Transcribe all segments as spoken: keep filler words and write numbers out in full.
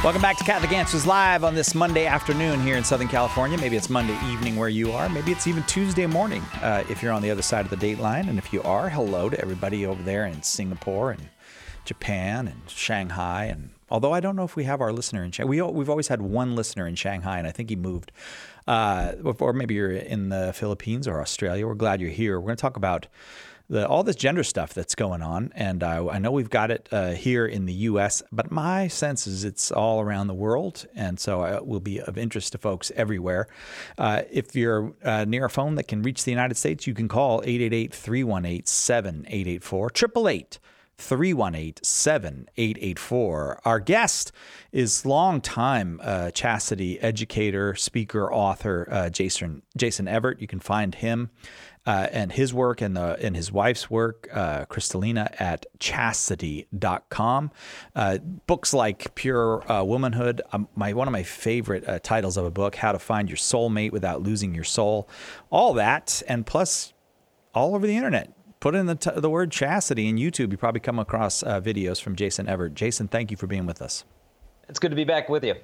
Welcome back to Catholic Answers Live on this Monday afternoon here in Southern California. Maybe it's Monday evening where you are. Maybe it's even Tuesday morning uh, if you're on the other side of the date line. And if you are, hello to everybody over there in Singapore and Japan and Shanghai. And although I don't know if we have our listener in Shanghai. We, we've always had one listener in Shanghai, and I think he moved. Uh, or maybe you're in the Philippines or Australia. We're glad you're here. We're going to talk about The, all this gender stuff that's going on, and uh, I know we've got it uh, here in the U S, but my sense is it's all around the world, and so it will be of interest to folks everywhere. Uh, if you're uh, near a phone that can reach the United States, you can call eight eight eight, three one eight, seven eight eight four, eight eight eight, three one eight, seven eight eight four. Our guest is longtime uh, chastity educator, speaker, author, uh, Jason Jason Evert. You can find him Uh, and his work and the and his wife's work, uh, Kristalina, at chastity dot com. Uh, books like Pure uh, Womanhood, um, my one of my favorite uh, titles of a book, How to Find Your Soulmate Without Losing Your Soul. All that, and plus all over the internet. Put in the, t- the word chastity in YouTube. You probably come across uh, videos from Jason Evert. Jason, thank you for being with us. It's good to be back with you.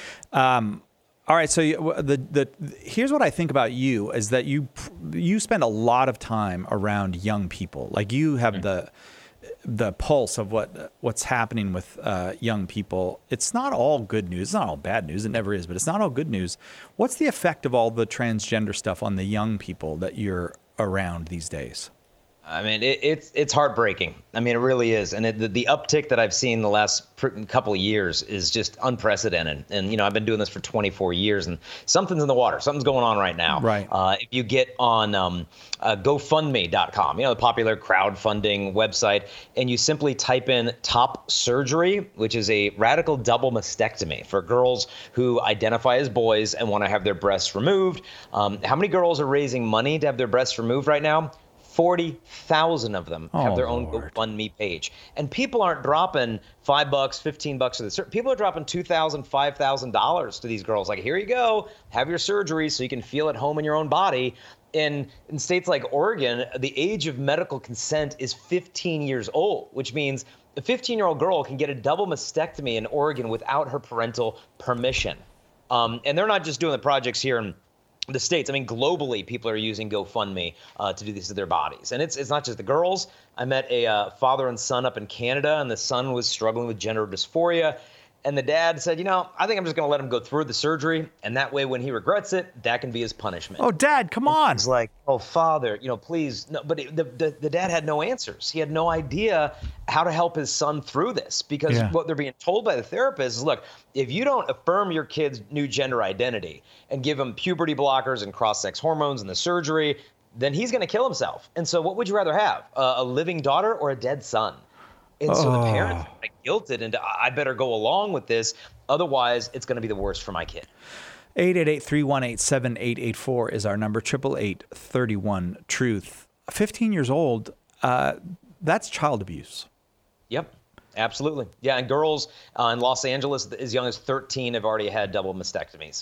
Um, All right, so you, the the here's what I think about you is that you you spend a lot of time around young people. Like you have the the pulse of what what's happening with uh, young people. It's not all good news. It's not all bad news. It never is, but it's not all good news. What's the effect of all the transgender stuff on the young people that you're around these days? I mean, it, it's it's heartbreaking. I mean, it really is. And it, the, the uptick that I've seen the last pr- couple of years is just unprecedented. And, you know, I've been doing this for twenty-four years, and something's in the water. Something's going on right now. Right. Uh, if you get on um, uh, GoFundMe dot com, you know, the popular crowdfunding website, and you simply type in top surgery, which is a radical double mastectomy for girls who identify as boys and want to have their breasts removed. Um, how many girls are raising money to have their breasts removed right now? forty thousand of them have oh, their own Lord. GoFundMe page. And people aren't dropping five bucks, fifteen bucks. To the, people are dropping two thousand dollars, five thousand dollars to these girls. Like, here you go, have your surgery so you can feel at home in your own body. In, in states like Oregon, the age of medical consent is fifteen years old, which means a fifteen-year-old girl can get a double mastectomy in Oregon without her parental permission. Um, and they're not just doing the projects here in the States. I mean, globally, people are using GoFundMe uh, to do this to their bodies. And it's it's not just the girls. I met a uh, father and son up in Canada, and the son was struggling with gender dysphoria. And the dad said, you know, I think I'm just going to let him go through the surgery. And that way, when he regrets it, that can be his punishment. Oh, Dad, come and on. He's like, oh, Father, you know, please. No, but it, the, the, the dad had no answers. He had no idea how to help his son through this, because Yeah. what they're being told by the therapist is, look, if you don't affirm your kid's new gender identity and give him puberty blockers and cross-sex hormones and the surgery, then he's going to kill himself. And so what would you rather have, uh, a living daughter or a dead son? And so the parents are like guilted into, I better go along with this. Otherwise, it's going to be the worst for my kid. eight eight eight, three one eight, seven eight eight four is our number, eight eight eight, three one, truth. fifteen years old, uh, that's child abuse. Yep, absolutely. Yeah, and girls uh, in Los Angeles as young as thirteen have already had double mastectomies.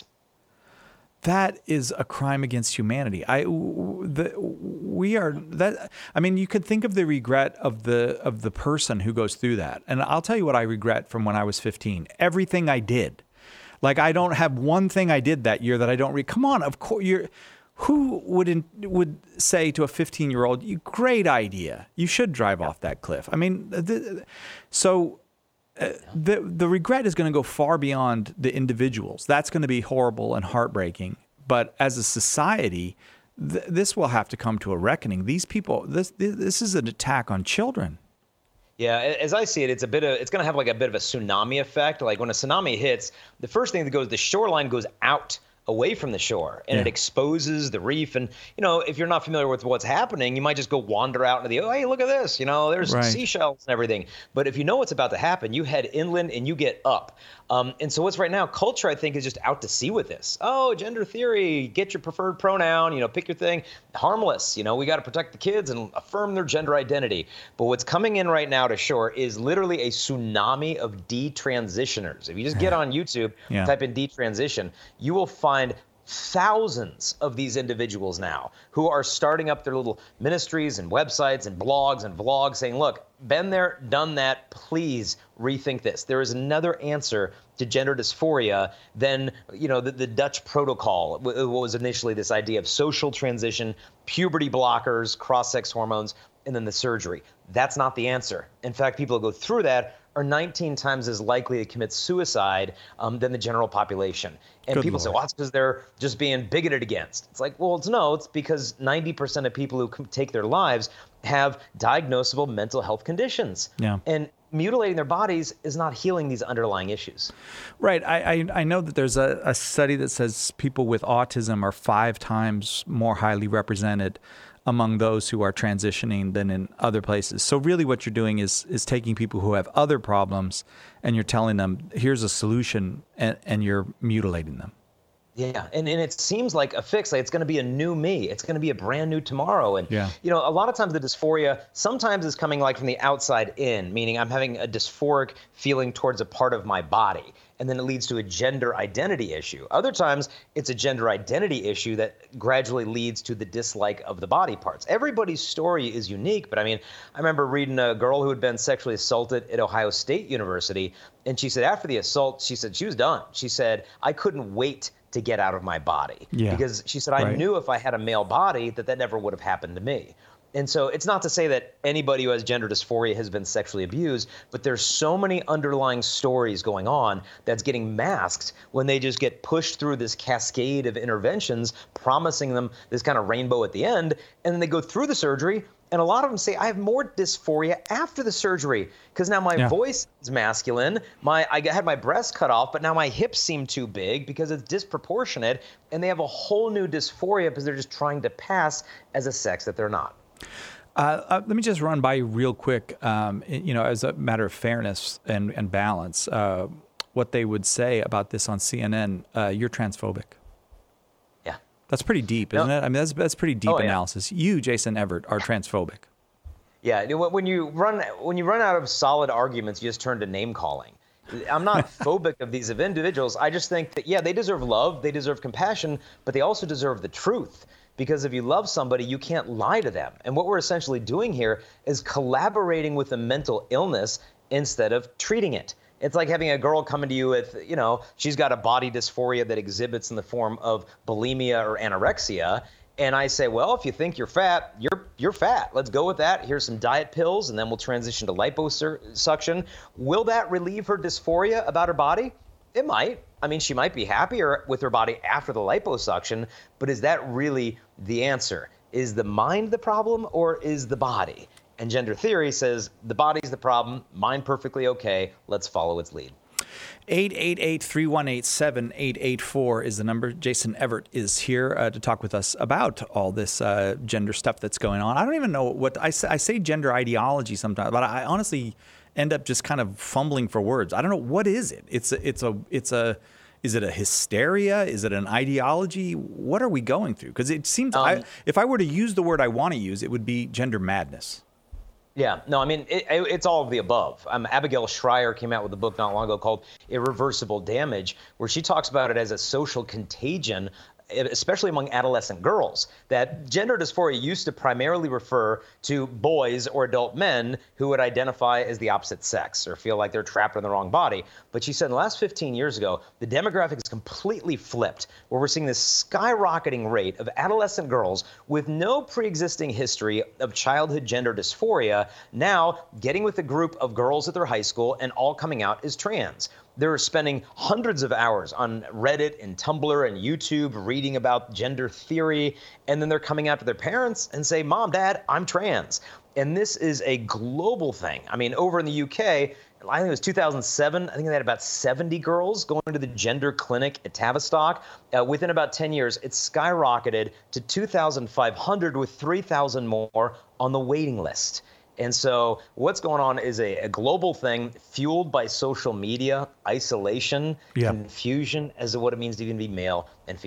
That is a crime against humanity. I, the, we are that. I mean, you could think of the regret of the of the person who goes through that. And I'll tell you what I regret from when I was fifteen. Everything I did. Like, I don't have one thing I did that year that I don't read. Come on, of course you're. Who would in, would say to a fifteen-year-old, "You great idea. You should drive off that cliff." I mean, the, so. Uh, the the regret is going to go far beyond the individuals. That's going to be horrible and heartbreaking. But as a society, th- this will have to come to a reckoning. These people, this this is an attack on children. Yeah, as I see it, it's a bit of it's going to have like a bit of a tsunami effect. Like when a tsunami hits, the first thing that goes, the shoreline goes out away from the shore, and Yeah. it exposes the reef. And, you know, if you're not familiar with what's happening, you might just go wander out into the, oh, hey, look at this, you know, there's Right. seashells and everything. But if you know what's about to happen, you head inland and you get up. Um, and so what's right now, culture, I think, is just out to sea with this. Oh, gender theory, get your preferred pronoun, you know, pick your thing. Harmless, you know, we got to protect the kids and affirm their gender identity. But what's coming in right now to shore is literally a tsunami of detransitioners. If you just get on YouTube, Yeah. type in detransition, you will find thousands of these individuals now who are starting up their little ministries and websites and blogs and vlogs saying, look, been there, done that, please rethink this. There is another answer to gender dysphoria than, you know, the, the Dutch protocol, what was initially this idea of social transition, puberty blockers, cross-sex hormones, and then the surgery. That's not the answer. In fact, people who go through that are nineteen times as likely to commit suicide um, than the general population. And Good people Lord. say, well, that's because they're just being bigoted against. It's like, well, it's no, it's because ninety percent of people who c- take their lives have diagnosable mental health conditions. Yeah. And mutilating their bodies is not healing these underlying issues. Right. I, I, I know that there's a, a study that says people with autism are five times more highly represented among those who are transitioning than in other places. So really what you're doing is is taking people who have other problems and you're telling them, here's a solution, and, and you're mutilating them. Yeah, and, and it seems like a fix, like it's going to be a new me. It's going to be a brand new tomorrow. And, Yeah. you know, a lot of times the dysphoria sometimes is coming like from the outside in, meaning I'm having a dysphoric feeling towards a part of my body. And then it leads to a gender identity issue. Other times it's a gender identity issue that gradually leads to the dislike of the body parts. Everybody's story is unique, but I mean, I remember reading a girl who had been sexually assaulted at Ohio State University. And she said after the assault, she said she was done. She said, I couldn't wait to get out of my body. Yeah. Because she said, I Right. knew if I had a male body that that never would have happened to me. And so it's not to say that anybody who has gender dysphoria has been sexually abused, but there's so many underlying stories going on that's getting masked when they just get pushed through this cascade of interventions, promising them this kind of rainbow at the end, and then they go through the surgery. And a lot of them say, I have more dysphoria after the surgery because now my Yeah. voice is masculine. My I had my breasts cut off, but now my hips seem too big because it's disproportionate. And they have a whole new dysphoria because they're just trying to pass as a sex that they're not. Uh, uh, let me just run by you real quick, um, you know, as a matter of fairness and, and balance, uh, what they would say about this on C N N. Uh, you're transphobic. Yeah. That's pretty deep, isn't No. it? I mean, that's that's pretty deep Oh, yeah. analysis. You, Jason Everett, are transphobic. Yeah, you know, when you run when you run out of solid arguments, you just turn to name calling. I'm not phobic of these individuals. I just think that, yeah, they deserve love, they deserve compassion, but they also deserve the truth. Because if you love somebody, you can't lie to them. And what we're essentially doing here is collaborating with a mental illness instead of treating it. It's like having a girl coming to you with, you know, she's got a body dysphoria that exhibits in the form of bulimia or anorexia. And I say, well, if you think you're fat, you're you're fat. Let's go with that. Here's some diet pills, and then we'll transition to liposuction. Will that relieve her dysphoria about her body? It might. I mean, she might be happier with her body after the liposuction, but is that really the answer? Is the mind the problem or is the body? And gender theory says the body's the problem, mind perfectly okay, let's follow its lead. eight eight eight, three one eight, seven eight eight four is the number. Jason Everett is here uh, to talk with us about all this uh, gender stuff that's going on. I don't even know what I say, I say gender ideology sometimes, but I honestly end up just kind of fumbling for words. I don't know, what is it? It's a, it's a, it's a, is it a hysteria? Is it an ideology? What are we going through? Because it seems, Um, I, if I were to use the word I want to use, it would be gender madness. Yeah, no, I mean, it, it, it's all of the above. Um, Abigail Schreier came out with a book not long ago called Irreversible Damage, where she talks about it as a social contagion, especially among adolescent girls, that gender dysphoria used to primarily refer to boys or adult men who would identify as the opposite sex or feel like they're trapped in the wrong body. But she said in the last fifteen years ago, the demographics completely flipped, where we're seeing this skyrocketing rate of adolescent girls with no pre-existing history of childhood gender dysphoria now getting with a group of girls at their high school and all coming out as trans. They're spending hundreds of hours on Reddit and Tumblr and YouTube reading about gender theory, and then they're coming out to their parents and say, Mom, Dad, I'm trans. And this is a global thing. I mean, over in the U K, I think it was two thousand seven, I think they had about seventy girls going to the gender clinic at Tavistock. Uh, within about ten years, it skyrocketed to two thousand five hundred with three thousand more on the waiting list. And so what's going on is a, a global thing fueled by social media, isolation, Yeah. confusion as to what it means to even be male and female.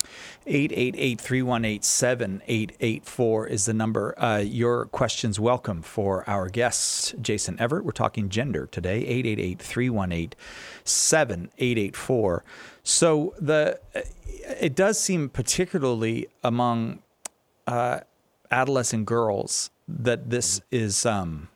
eight eight eight, three one eight, seven eight eight four is the number. Uh, your questions welcome for our guest, Jason Evert. We're talking gender today, eight eight eight, three one eight, seven eight eight four. So the it does seem particularly among uh, adolescent girls that this is... Um,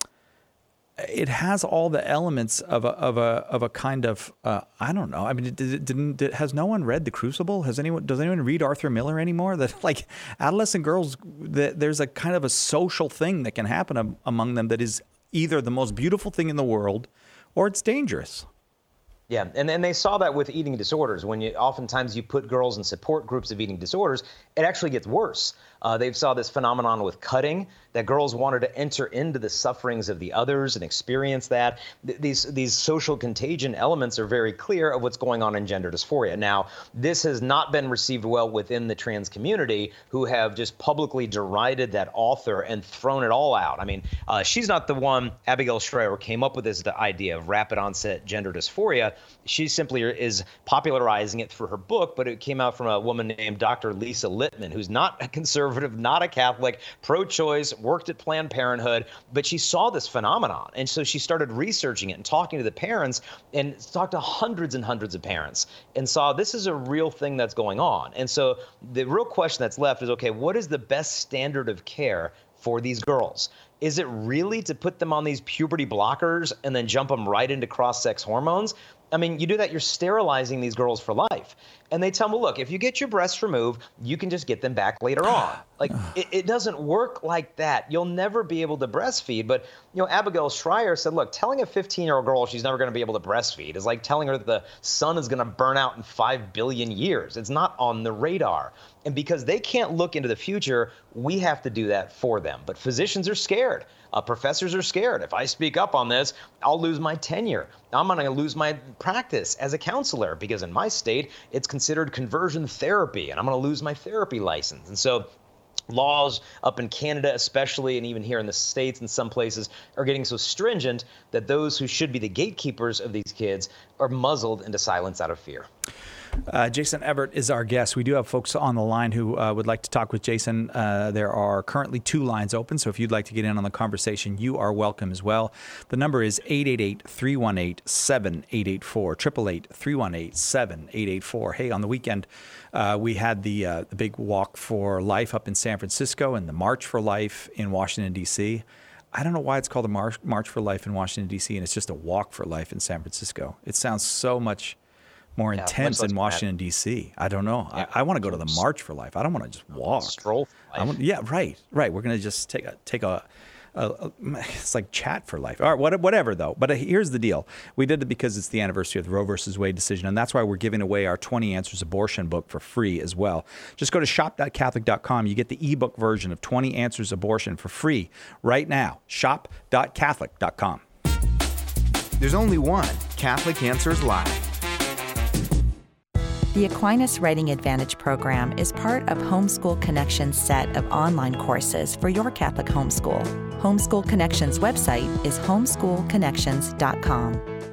it has all the elements of a of a of a kind of uh, I don't know. I mean, did, didn't did, has no one read The Crucible? Has anyone does anyone read Arthur Miller anymore? That like adolescent girls, that there's a kind of a social thing that can happen am, among them that is either the most beautiful thing in the world or it's dangerous. Yeah, and, and they saw that with eating disorders. When you oftentimes you put girls in support groups of eating disorders, it actually gets worse. Uh, they saw this phenomenon with cutting, that girls wanted to enter into the sufferings of the others and experience that. Th- these these social contagion elements are very clear of what's going on in gender dysphoria. Now, this has not been received well within the trans community, who have just publicly derided that author and thrown it all out. I mean, uh, she's not the one, Abigail Shrier, came up with this the idea of rapid onset gender dysphoria. She simply is popularizing it through her book, but it came out from a woman named Doctor Lisa Littman, who's not a conservative, not a Catholic, pro-choice, worked at Planned Parenthood, but she saw this phenomenon. And so she started researching it and talking to the parents and talked to hundreds and hundreds of parents and saw this is a real thing that's going on. And so the real question that's left is, okay, what is the best standard of care for these girls? Is it really to put them on these puberty blockers and then jump them right into cross-sex hormones? I mean, you do that, you're sterilizing these girls for life. And they tell them, well, look, if you get your breasts removed, you can just get them back later on. Like, it, it doesn't work like that. You'll never be able to breastfeed. But, you know, Abigail Shrier said, look, telling a fifteen-year-old girl she's never going to be able to breastfeed is like telling her that the sun is going to burn out in five billion years. It's not on the radar. And because they can't look into the future, we have to do that for them. But physicians are scared. Uh, professors are scared. If I speak up on this, I'll lose my tenure. I'm going to lose my practice as a counselor because in my state, it's considered conversion therapy, and I'm going to lose my therapy license. And so laws up in Canada especially, and even here in the States in some places, are getting so stringent that those who should be the gatekeepers of these kids are muzzled into silence out of fear. Uh, Jason Evert is our guest. We do have folks on the line who uh, would like to talk with Jason. Uh, there are currently two lines open, so if you'd like to get in on the conversation, you are welcome as well. The number is eight eight eight, three one eight, seven eight eight four, eight eight eight, three one eight, seven eight eight four. Hey, on the weekend, uh, we had the, uh, the big Walk for Life up in San Francisco and the March for Life in Washington, D C I don't know why it's called a March, March for Life in Washington, D C, and it's just a Walk for Life in San Francisco. It sounds so much more Yeah, intense much in less Washington, D C. I don't know. Yeah. I, I want to go to the March for Life. I don't want to just walk. Stroll for I life. want, yeah, right, right. We're going to just take a, take a, a, a, it's like chat for life. All right, what, whatever though. But here's the deal. We did it because it's the anniversary of the Roe versus Wade decision, and that's why we're giving away our twenty Answers Abortion book for free as well. Just go to shop dot catholic dot com. You get the ebook version of twenty Answers Abortion for free right now. shop dot catholic dot com. There's only one Catholic Answers Live. The Aquinas Writing Advantage program is part of Homeschool Connections' set of online courses for your Catholic homeschool. Homeschool Connections' website is homeschool connections dot com.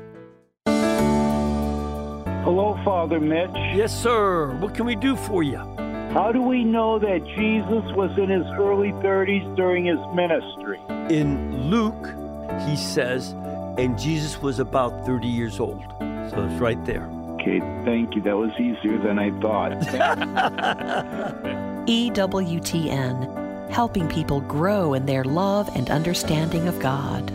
Hello, Father Mitch. Yes, sir. What can we do for you? How do we know that Jesus was in his early thirties during his ministry? In Luke, he says, and Jesus was about thirty years old. So it's right there. Okay, thank you. That was easier than I thought. E W T N, helping people grow in their love and understanding of God.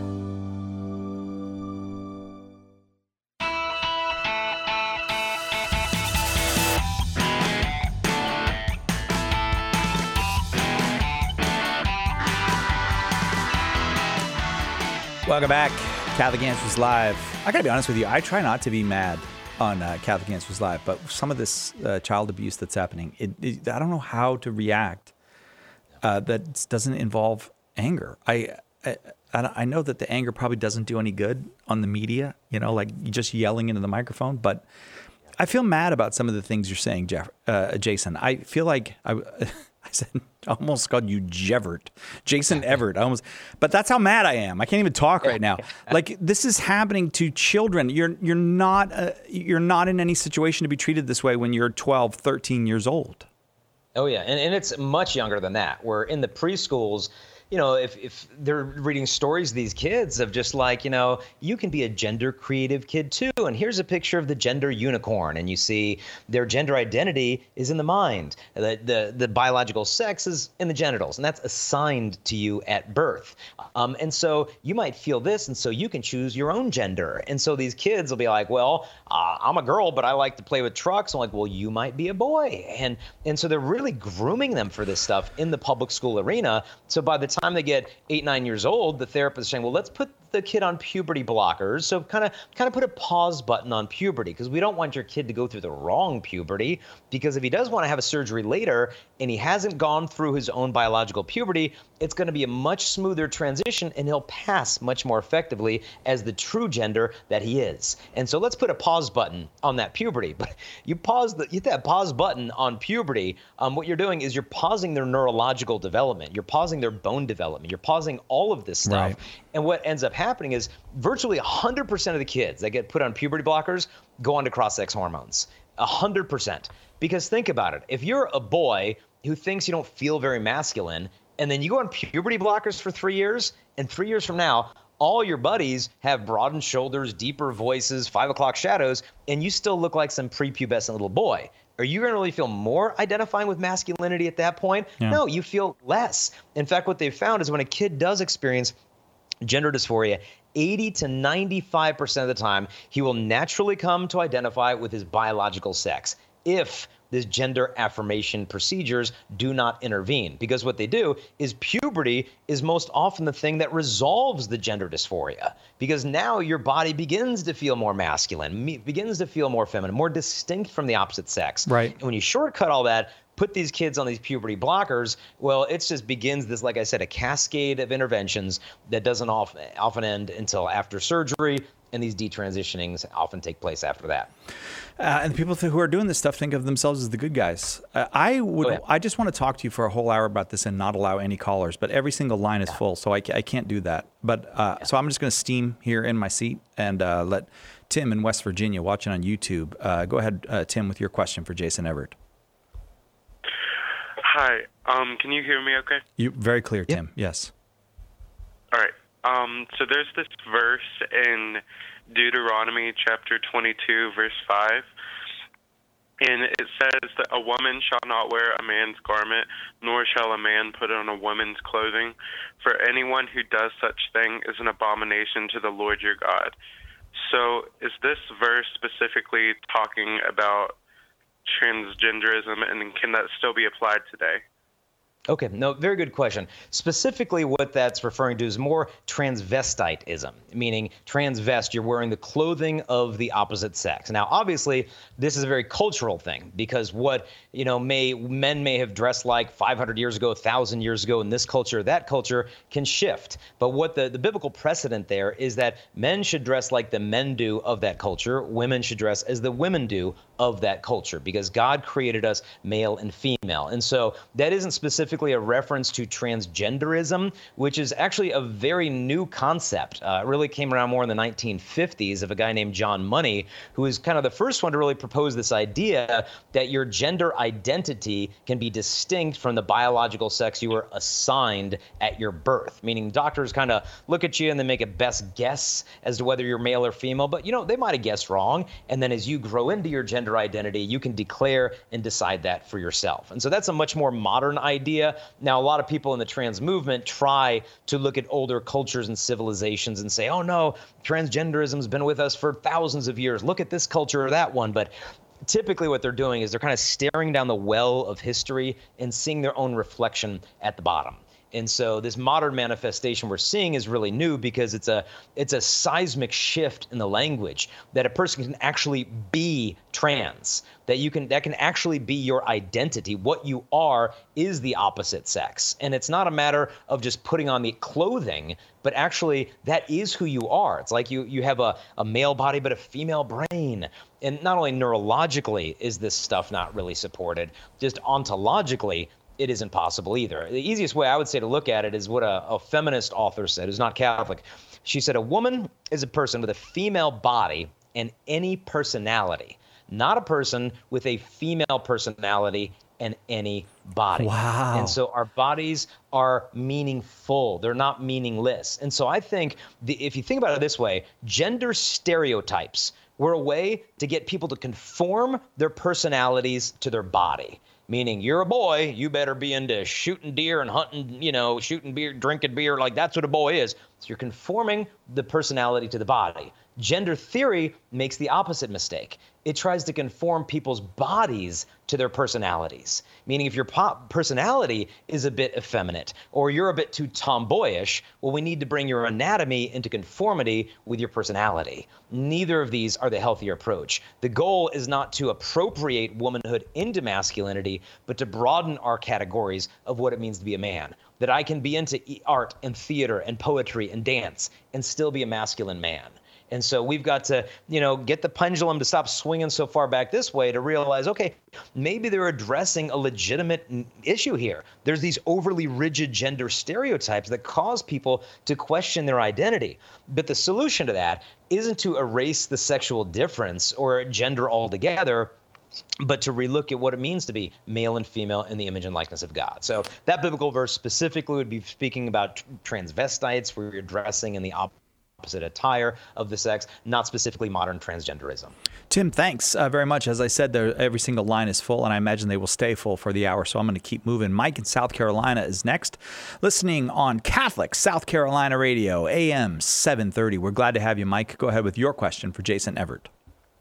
Welcome back. Catholic Answers Live. I got to be honest with you. I try not to be mad on uh, Catholic Answers Live, but some of this uh, child abuse that's happening, it, it, I don't know how to react uh, that doesn't involve anger. I, I I know that the anger probably doesn't do any good on the media, you know, like just yelling into the microphone, but I feel mad about some of the things you're saying, Jeff, uh, Jason. I feel like I, I said I almost called you Jevert. Jason Everett. I almost, but that's how mad I am. I can't even talk right now. Like, this is happening to children. You're you're not uh, you're not in any situation to be treated this way when you're twelve, thirteen years old. Oh, yeah. And, and it's much younger than that. Where in the preschools, you know, if, if they're reading stories to these kids of just like, you know, you can be a gender creative kid too. And here's a picture of the gender unicorn. And you see their gender identity is in the mind. The, the, the biological sex is in the genitals. And that's assigned to you at birth. Um, and so you might feel this. And so you can choose your own gender. And so these kids will be like, well, uh, I'm a girl, but I like to play with trucks. I'm like, well, you might be a boy. And, and so they're really grooming them for this stuff in the public school arena. So by the time time they get eight, nine years old, the therapist is saying, well, let's put the kid on puberty blockers. So kind of kind of put a pause button on puberty, because we don't want your kid to go through the wrong puberty, because if he does want to have a surgery later and he hasn't gone through his own biological puberty, it's going to be a much smoother transition and he'll pass much more effectively as the true gender that he is. And so let's put a pause button on that puberty. But you pause the, you hit that pause button on puberty, um, what you're doing is you're pausing their neurological development. You're pausing their bone development. You're pausing all of this stuff. Right. And what ends up happening is virtually one hundred percent of the kids that get put on puberty blockers go on to cross-sex hormones. one hundred percent. Because think about it. If you're a boy who thinks you don't feel very masculine, and then you go on puberty blockers for three years, and three years from now, all your buddies have broadened shoulders, deeper voices, five o'clock shadows, and you still look like some prepubescent little boy. Are you going to really feel more identifying with masculinity at that point? Yeah. No, you feel less. In fact, what they've found is when a kid does experience gender dysphoria, eighty to ninety-five percent of the time, he will naturally come to identify with his biological sex if these gender affirmation procedures do not intervene. Because what they do is puberty is most often the thing that resolves the gender dysphoria. Because now your body begins to feel more masculine, me- begins to feel more feminine, more distinct from the opposite sex. Right. And when you shortcut all that, put these kids on these puberty blockers, well, it just begins this, like I said, a cascade of interventions that doesn't often, often end until after surgery, and these detransitionings often take place after that. Uh, and the people who are doing this stuff think of themselves as the good guys. Uh, I would. Oh, yeah. I just want to talk to you for a whole hour about this and not allow any callers, but every single line is yeah. full, so I, I can't do that. But uh, yeah. so I'm just going to steam here in my seat and uh, let Tim in West Virginia watching on YouTube. Uh, go ahead, uh, Tim, with your question for Jason Everett. Hi. Um, can you hear me okay? You very clear, Tim. Yep. Yes. All right. Um, so there's this verse in Deuteronomy chapter twenty-two, verse five, and it says that a woman shall not wear a man's garment, nor shall a man put on a woman's clothing, for anyone who does such thing is an abomination to the Lord your God. So is this verse specifically talking about transgenderism, and can that still be applied today? Okay, no, very good question. Specifically, what that's referring to is more transvestitism, meaning transvest, you're wearing the clothing of the opposite sex. Now, obviously, this is a very cultural thing, because what, you know, may men may have dressed like five hundred years ago, one thousand years ago in this culture, that culture can shift. But what the, the biblical precedent there is that men should dress like the men do of that culture, women should dress as the women do of that culture, because God created us male and female. And so that isn't specifically a reference to transgenderism, which is actually a very new concept. Uh, it really came around more in the nineteen fifties of a guy named John Money, who is kind of the first one to really propose this idea that your gender identity can be distinct from the biological sex you were assigned at your birth. Meaning doctors kind of look at you and they make a best guess as to whether you're male or female, but you know, they might have guessed wrong. And then as you grow into your gender identity, you can declare and decide that for yourself. And so that's a much more modern idea. Now, a lot of people in the trans movement try to look at older cultures and civilizations and say, oh no, transgenderism's been with us for thousands of years. Look at this culture or that one. But typically what they're doing is they're kind of staring down the well of history and seeing their own reflection at the bottom. And so this modern manifestation we're seeing is really new, because it's a it's a seismic shift in the language that a person can actually be trans, that you can that can actually be your identity. What you are is the opposite sex. And it's not a matter of just putting on the clothing, but actually that is who you are. It's like you you have a, a male body but a female brain. And not only neurologically is this stuff not really supported, just ontologically, it isn't possible either. The easiest way I would say to look at it is what a, a feminist author said, who's not Catholic. She said, a woman is a person with a female body and any personality, not a person with a female personality and any body. Wow. And so our bodies are meaningful. They're not meaningless. And so I think the, if you think about it this way, gender stereotypes were a way to get people to conform their personalities to their body. Meaning, you're a boy, you better be into shooting deer and hunting, you know, shooting beer, drinking beer, like that's what a boy is. So you're conforming the personality to the body. Gender theory makes the opposite mistake. It tries to conform people's bodies to their personalities. Meaning if your po- personality is a bit effeminate or you're a bit too tomboyish, well, we need to bring your anatomy into conformity with your personality. Neither of these are the healthier approach. The goal is not to appropriate womanhood into masculinity, but to broaden our categories of what it means to be a man. That I can be into art and theater and poetry and dance and still be a masculine man. And so we've got to, you know, get the pendulum to stop swinging so far back this way to realize, okay, maybe they're addressing a legitimate issue here. There's these overly rigid gender stereotypes that cause people to question their identity. But the solution to that isn't to erase the sexual difference or gender altogether, but to relook at what it means to be male and female in the image and likeness of God. So that biblical verse specifically would be speaking about transvestites, where you're dressing in the opposite opposite attire of the sex, not specifically modern transgenderism. Tim, thanks uh, very much. As I said, there, every single line is full, and I imagine they will stay full for the hour, so I'm going to keep moving. Mike in South Carolina is next, listening on Catholic South Carolina Radio, A M seven thirty. We're glad to have you, Mike. Go ahead with your question for Jason Everett.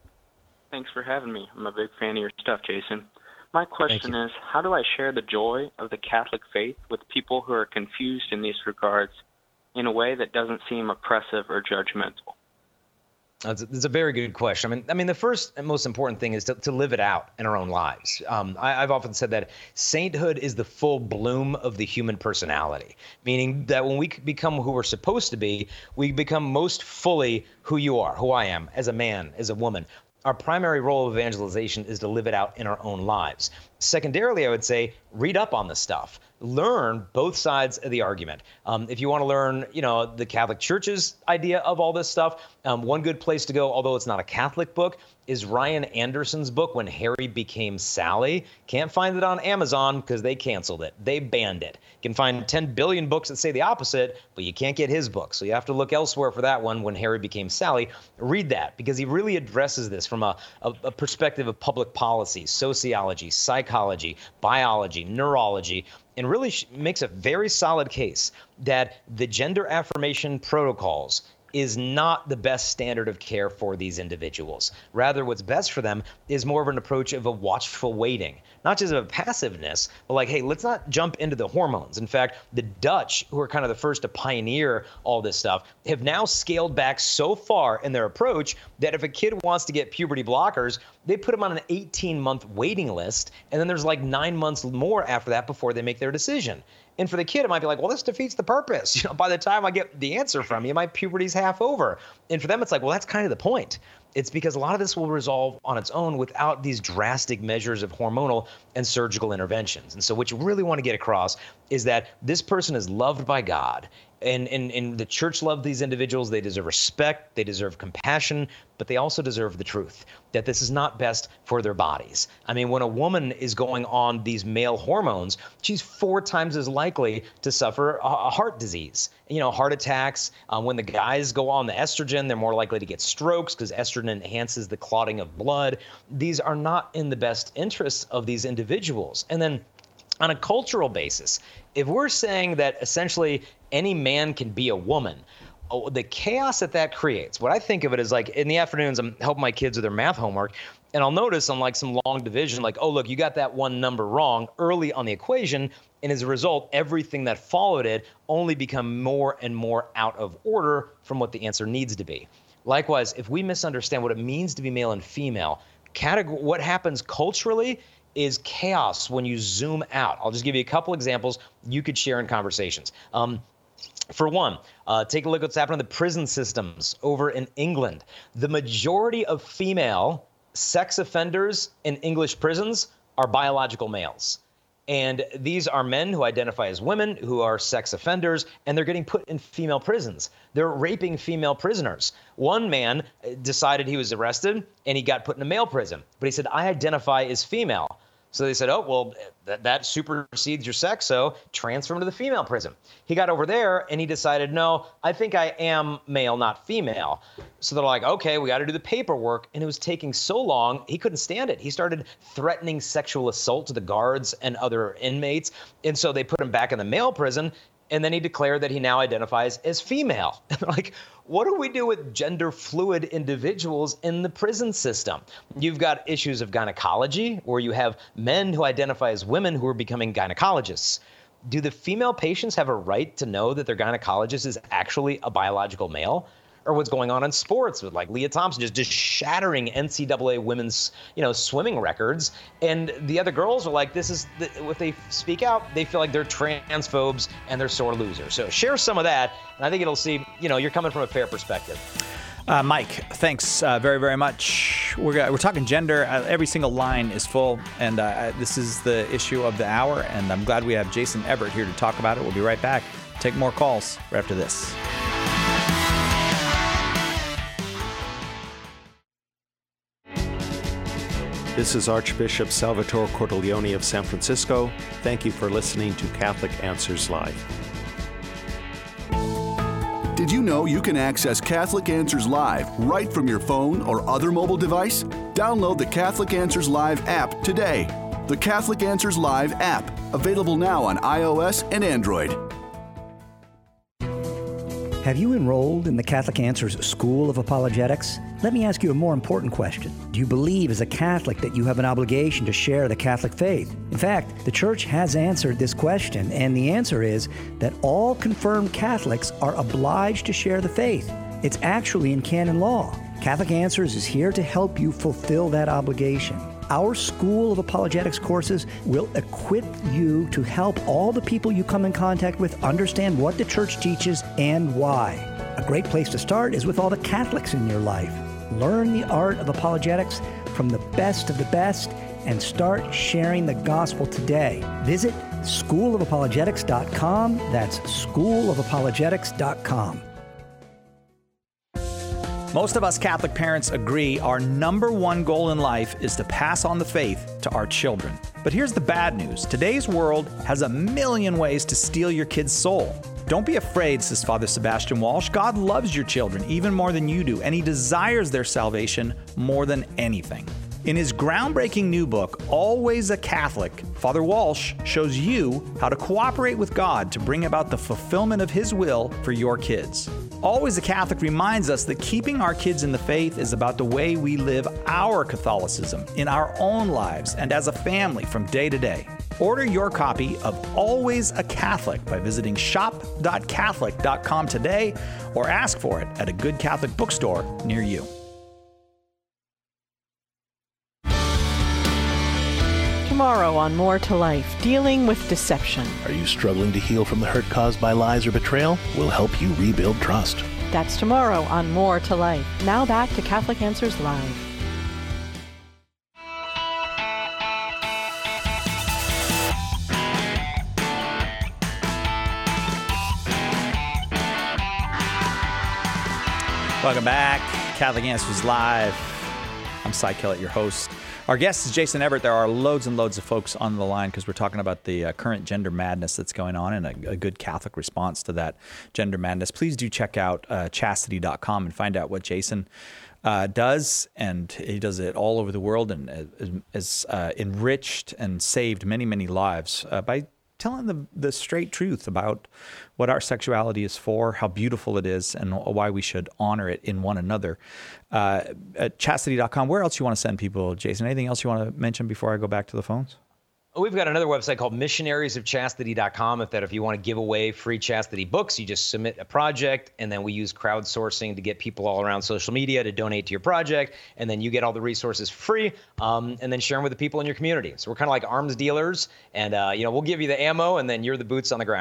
Thanks for having me. I'm a big fan of your stuff, Jason. My question is, how do I share the joy of the Catholic faith with people who are confused in these regards in a way that doesn't seem oppressive or judgmental? That's a, that's a very good question. I mean, I mean, the first and most important thing is to, to live it out in our own lives. Um, I, I've often said that sainthood is the full bloom of the human personality, meaning that when we become who we're supposed to be, we become most fully who you are, who I am, as a man, as a woman. Our primary role of evangelization is to live it out in our own lives. Secondarily, I would say, read up on this stuff. Learn both sides of the argument. Um, if you want to learn, you know, the Catholic Church's idea of all this stuff, um, one good place to go, although it's not a Catholic book, is Ryan Anderson's book, When Harry Became Sally. Can't find it on Amazon because they canceled it. They banned it. You can find ten billion books that say the opposite, but you can't get his book. So you have to look elsewhere for that one, When Harry Became Sally. Read that because he really addresses this from a, a, a perspective of public policy, sociology, psychology, biology, neurology, and really makes a very solid case that the gender affirmation protocols is not the best standard of care for these individuals. Rather, what's best for them is more of an approach of a watchful waiting, not just of a passiveness, but like, hey, let's not jump into the hormones. In fact, the Dutch, who are kind of the first to pioneer all this stuff, have now scaled back so far in their approach that if a kid wants to get puberty blockers, they put them on an eighteen-month waiting list, and then there's like nine months more after that before they make their decision. And for the kid, it might be like, well, this defeats the purpose. You know, by the time I get the answer from you, my puberty's half over. And for them, it's like, well, that's kind of the point. It's because a lot of this will resolve on its own without these drastic measures of hormonal and surgical interventions. And so what you really want to get across is that this person is loved by God. And, and, and the church loved these individuals. They deserve respect. They deserve compassion. But they also deserve the truth that this is not best for their bodies. I mean, when a woman is going on these male hormones, she's four times as likely to suffer a, a heart disease. You know, heart attacks. Um, when the guys go on the estrogen, they're more likely to get strokes because estrogen enhances the clotting of blood. These are not in the best interests of these individuals. And then on a cultural basis, if we're saying that essentially any man can be a woman, oh, the chaos that that creates, what I think of it is like in the afternoons, I'm helping my kids with their math homework, and I'll notice on like some long division, like, oh, look, you got that one number wrong early on the equation, and as a result, everything that followed it only become more and more out of order from what the answer needs to be. Likewise, if we misunderstand what it means to be male and female, category, what happens culturally is chaos when you zoom out. I'll just give you a couple examples you could share in conversations. Um, For one, uh, take a look at what's happening in the prison systems over in England. The majority of female sex offenders in English prisons are biological males. And these are men who identify as women, who are sex offenders, and they're getting put in female prisons. They're raping female prisoners. One man decided he was arrested, and he got put in a male prison. But he said, I identify as female. So they said, oh, well, that, that supersedes your sex, so transfer him to the female prison. He got over there, and he decided, no, I think I am male, not female. So they're like, okay, we got to do the paperwork. And it was taking so long, he couldn't stand it. He started threatening sexual assault to the guards and other inmates. And so they put him back in the male prison. And then he declared that he now identifies as female. And they're like, what do we do with gender fluid individuals in the prison system? You've got issues of gynecology, where you have men who identify as women who are becoming gynecologists. Do the female patients have a right to know that their gynecologist is actually a biological male? Or what's going on in sports with like Leah Thompson just, just shattering N C double A women's, you know, swimming records. And the other girls are like, this is, the, if they speak out, they feel like they're transphobes and they're sore losers. So share some of that. And I think it'll see, you know, you're coming from a fair perspective. Uh, Mike, thanks uh, very, very much. We're, we're talking gender. Uh, every single line is full. And uh, this is the issue of the hour. And I'm glad we have Jason Everett here to talk about it. We'll be right back. Take more calls right after this. This is Archbishop Salvatore Cordileone of San Francisco. Thank you for listening to Catholic Answers Live. Did you know you can access Catholic Answers Live right from your phone or other mobile device? Download the Catholic Answers Live app today. The Catholic Answers Live app, available now on iOS and Android. Have you enrolled in the Catholic Answers School of Apologetics? Let me ask you a more important question. Do you believe as a Catholic that you have an obligation to share the Catholic faith? In fact, the Church has answered this question, and the answer is that all confirmed Catholics are obliged to share the faith. It's actually in canon law. Catholic Answers is here to help you fulfill that obligation. Our School of Apologetics courses will equip you to help all the people you come in contact with understand what the Church teaches and why. A great place to start is with all the Catholics in your life. Learn the art of apologetics from the best of the best and start sharing the gospel today. Visit school of apologetics dot com. That's school of apologetics dot com. Most of us Catholic parents agree our number one goal in life is to pass on the faith to our children. But here's the bad news. Today's world has a million ways to steal your kid's soul. Don't be afraid, says Father Sebastian Walsh. God loves your children even more than you do, and he desires their salvation more than anything. In his groundbreaking new book, Always a Catholic, Father Walsh shows you how to cooperate with God to bring about the fulfillment of his will for your kids. Always a Catholic reminds us that keeping our kids in the faith is about the way we live our Catholicism in our own lives and as a family from day to day. Order your copy of Always a Catholic by visiting shop dot catholic dot com today or ask for it at a good Catholic bookstore near you. Tomorrow on More to Life, dealing with deception. Are you struggling to heal from the hurt caused by lies or betrayal? We'll help you rebuild trust. That's tomorrow on More to Life. Now back to Catholic Answers Live. Welcome back. Catholic Answers Live. I'm Cy Kellett, your host. Our guest is Jason Everett. There are loads and loads of folks on the line because we're talking about the uh, current gender madness that's going on and a, a good Catholic response to that gender madness. Please do check out uh, chastity dot com and find out what Jason uh, does. And he does it all over the world and has uh, enriched and saved many, many lives uh, by telling the, the straight truth about what our sexuality is for, how beautiful it is, and why we should honor it in one another. Uh, at chastity dot com, where else you want to send people, Jason? Anything else you want to mention before I go back to the phones? We've got another website called missionaries of chastity dot com. If that, if you want to give away free chastity books, you just submit a project, and then we use crowdsourcing to get people all around social media to donate to your project, and then you get all the resources free, um, and then share them with the people in your community. So we're kind of like arms dealers, and uh, you know, we'll give you the ammo, and then you're the boots on the ground.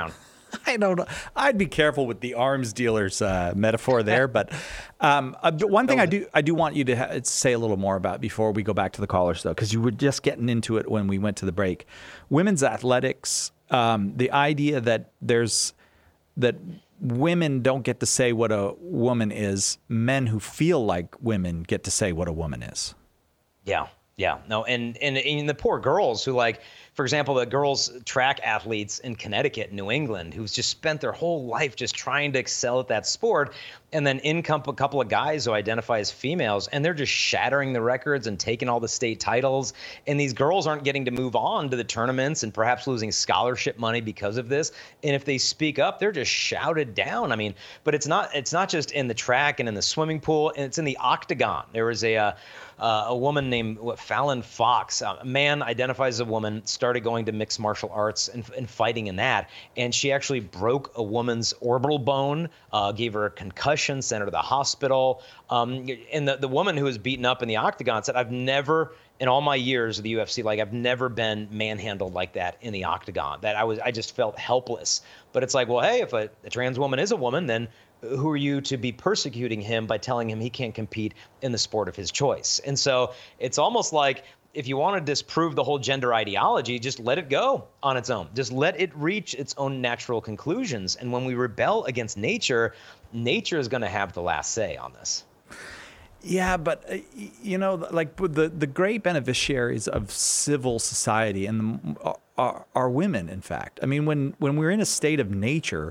I don't know. I'd be careful with the arms dealer's uh, metaphor there, but um, uh, one thing I do I do want you to ha- say a little more about before we go back to the callers, though, because you were just getting into it when we went to the break. Women's athletics, um, the idea that there's that women don't get to say what a woman is, men who feel like women get to say what a woman is. Yeah. Yeah, no, and, and and the poor girls who, like, for example, the girls track athletes in Connecticut, New England, who's just spent their whole life just trying to excel at that sport, and then in come a couple of guys who identify as females, and they're just shattering the records and taking all the state titles, and these girls aren't getting to move on to the tournaments and perhaps losing scholarship money because of this. And if they speak up, they're just shouted down. I mean, but it's not it's not just in the track and in the swimming pool, and it's in the octagon. There was a uh, uh, a woman named what, Fallon Fox, a man identifies as a woman, started going to mixed martial arts and, and fighting in that, and she actually broke a woman's orbital bone, uh, gave her a concussion, sent her to the hospital. Um, and the, the woman who was beaten up in the octagon said, I've never, in all my years of the U F C, like I've never been manhandled like that in the octagon. That I was, I just felt helpless. But it's like, well, hey, if a, a trans woman is a woman, then who are you to be persecuting him by telling him he can't compete in the sport of his choice? And so it's almost like, if you want to disprove the whole gender ideology, just let it go on its own. Just let it reach its own natural conclusions. And when we rebel against nature, nature is going to have the last say on this. Yeah, but, uh, you know, like the, the great beneficiaries of civil society and the, are, are women, in fact. I mean, when, when we're in a state of nature,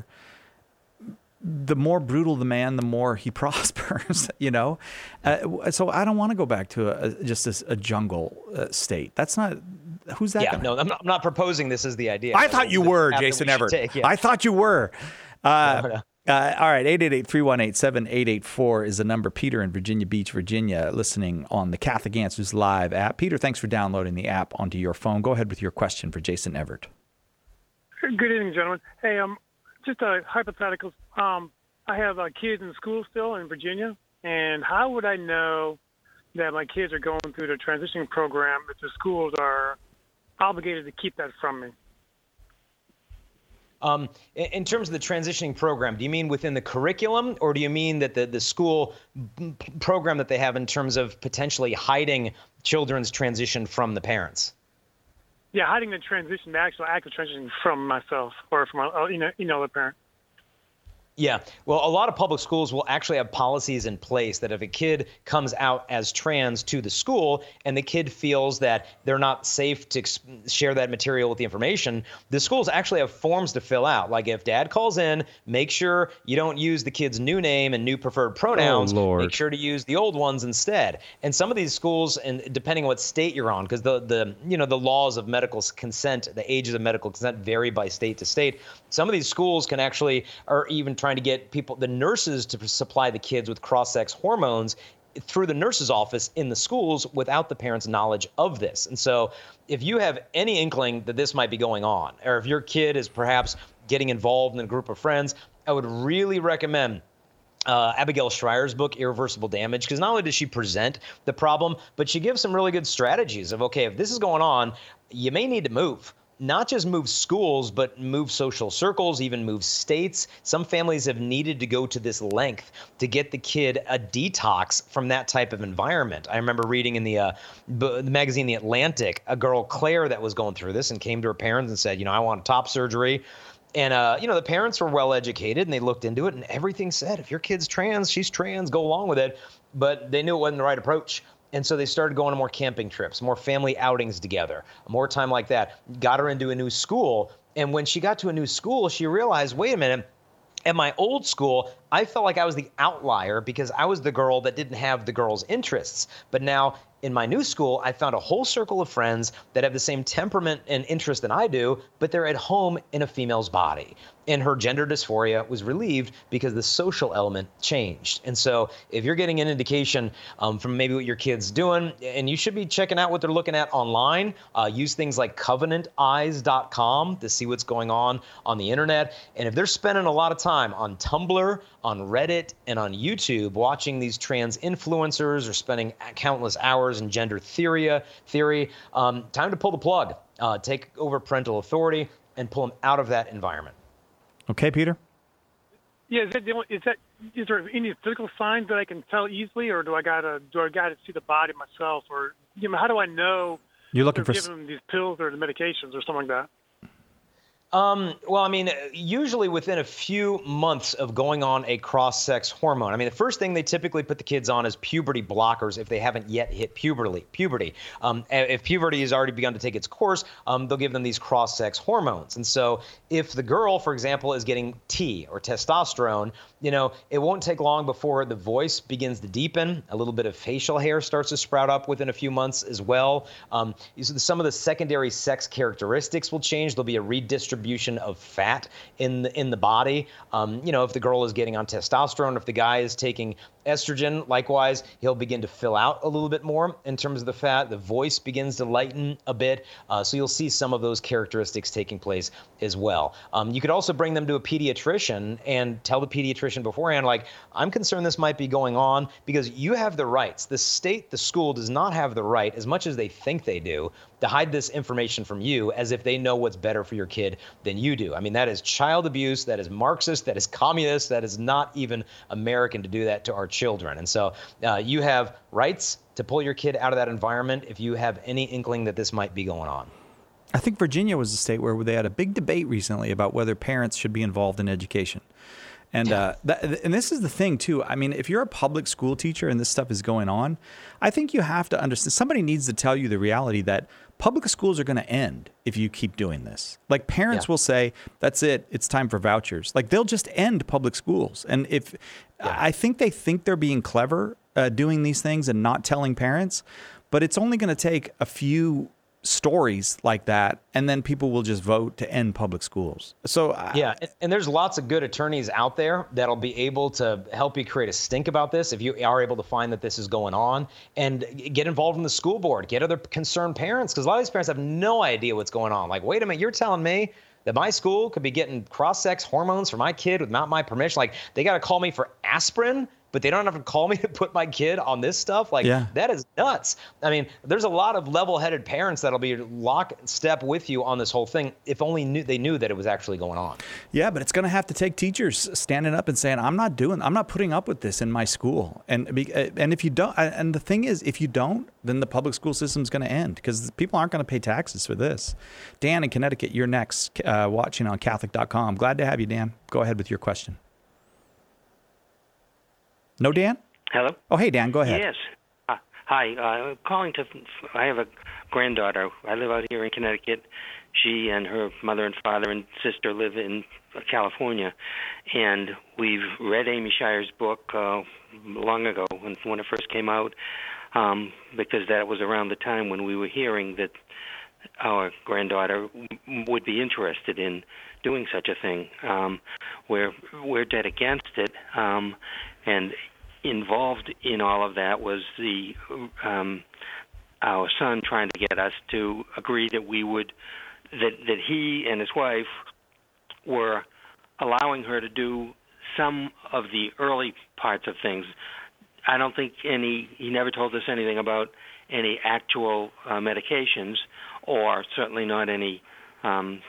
the more brutal the man, the more he prospers, you know? Uh, so I don't want to go back to a, a, just a, a jungle uh, state. That's not, who's that? Yeah, gonna... no, I'm not, I'm not proposing this as the idea. I thought you were, Jason Everett. Take, yeah. I thought you were. Uh, no, no. Uh, all right, eight eight eight, three one eight, seven eight eight four is the number. Peter in Virginia Beach, Virginia, listening on the Catholic Answers Live app. Peter, thanks for downloading the app onto your phone. Go ahead with your question for Jason Everett. Good evening, gentlemen. Hey, um, just a hypothetical. Um, I have uh, kids in school still in Virginia, and how would I know that my kids are going through the transitioning program if the schools are obligated to keep that from me? Um, in terms of the transitioning program, do you mean within the curriculum, or do you mean that the, the school program that they have in terms of potentially hiding children's transition from the parents? Yeah, hiding the transition, the actual act of transition from myself or from uh, you know, you know, the parent. Yeah, well, a lot of public schools will actually have policies in place that if a kid comes out as trans to the school and the kid feels that they're not safe to ex- share that material with the information, the schools actually have forms to fill out. Like if dad calls in, make sure you don't use the kid's new name and new preferred pronouns. Oh, Lord. Make sure to use the old ones instead. And some of these schools, and depending on what state you're on, because the, the you know the laws of medical consent, the ages of medical consent vary by state to state. Some of these schools can actually, are even trying to get people, the nurses, to supply the kids with cross-sex hormones through the nurse's office in the schools without the parents' knowledge of this. And so if you have any inkling that this might be going on, or if your kid is perhaps getting involved in a group of friends, I would really recommend Uh, Abigail Schreier's book, Irreversible Damage, because not only does she present the problem, but she gives some really good strategies of, okay, if this is going on, you may need to move. Not just move schools, but move social circles, even move states. Some families have needed to go to this length to get the kid a detox from that type of environment. I remember reading in the, uh, b- the magazine The Atlantic, a girl, Claire, that was going through this and came to her parents and said, you know, I want top surgery. And, uh, you know, the parents were well educated and they looked into it and everything said, if your kid's trans, she's trans, go along with it. But they knew it wasn't the right approach. And so they started going on more camping trips, more family outings together, more time like that, got her into a new school. And when she got to a new school, she realized, wait a minute, at my old school, I felt like I was the outlier because I was the girl that didn't have the girl's interests. But now in my new school, I found a whole circle of friends that have the same temperament and interest than I do, but they're at home in a female's body. And her gender dysphoria was relieved because the social element changed. And so if you're getting an indication um, from maybe what your kid's doing, and you should be checking out what they're looking at online, uh, use things like covenant eyes dot com to see what's going on on the internet. And if they're spending a lot of time on Tumblr, on Reddit, and on YouTube watching these trans influencers or spending countless hours in gender theory, theory um, time to pull the plug, uh, take over parental authority, and pull them out of that environment. Okay, Peter? Yeah, is that, the only, is that is there any physical signs that I can tell easily, or do I gotta do I gotta see the body myself, or you know, how do I know You're looking they're for giving them these pills or the medications or something like that? Um, well, I mean, usually within a few months of going on a cross-sex hormone. I mean, the first thing they typically put the kids on is puberty blockers if they haven't yet hit puberty. Puberty. Um, if puberty has already begun to take its course, um, they'll give them these cross-sex hormones. And so if the girl, for example, is getting T or testosterone, you know, it won't take long before the voice begins to deepen. A little bit of facial hair starts to sprout up within a few months as well. Um, some of the secondary sex characteristics will change. There'll be a redistribution of fat in the, in the body. Um, you know, if the girl is getting on testosterone, if the guy is taking estrogen, likewise, he'll begin to fill out a little bit more in terms of the fat. The voice begins to lighten a bit. Uh, so you'll see some of those characteristics taking place as well. Um, you could also bring them to a pediatrician and tell the pediatrician beforehand, like, I'm concerned this might be going on, because you have the rights. The state, the school does not have the right, as much as they think they do, to hide this information from you as if they know what's better for your kid than you do. I mean, that is child abuse. That is Marxist. That is communist. That is not even American to do that to our children. And so uh, you have rights to pull your kid out of that environment if you have any inkling that this might be going on. I think Virginia was the state where they had a big debate recently about whether parents should be involved in education. And uh, that, and this is the thing, too. I mean, if you're a public school teacher and this stuff is going on, I think you have to understand, somebody needs to tell you the reality that public schools are going to end if you keep doing this. Like, parents yeah. will say, that's it, it's time for vouchers. Like, they'll just end public schools. And if yeah. I think they think they're being clever uh, doing these things and not telling parents, but it's only going to take a few stories like that, and then people will just vote to end public schools. So uh, yeah, and, and there's lots of good attorneys out there that'll be able to help you create a stink about this if you are able to find that this is going on, and get involved in the school board, get other concerned parents, because a lot of these parents have no idea what's going on. Like, wait a minute, you're telling me that my school could be getting cross-sex hormones for my kid without my permission? Like, they got to call me for aspirin, but they don't have to call me to put my kid on this stuff? Like, yeah. that is nuts. I mean, there's a lot of level-headed parents that'll be lockstep with you on this whole thing if only knew, they knew that it was actually going on. Yeah, but it's going to have to take teachers standing up and saying, I'm not doing, I'm not putting up with this in my school. And and if you don't, and the thing is, if you don't, then the public school system is going to end, because people aren't going to pay taxes for this. Dan in Connecticut, you're next, uh, watching on Catholic dot com. Glad to have you, Dan. Go ahead with your question. No, Dan? Hello? Oh, hey, Dan, go ahead. Yes. Uh, hi. Uh, calling to, I have a granddaughter. I live out here in Connecticut. She and her mother and father and sister live in California. And we've read Amy Shire's book uh, long ago when, when it first came out, um, because that was around the time when we were hearing that our granddaughter would be interested in doing such a thing. Um, we're, we're dead against it. Um, and involved in all of that was the um, our son trying to get us to agree that we would that that he and his wife were allowing her to do some of the early parts of things. I don't think any. He never told us anything about any actual uh, medications, or certainly not any um,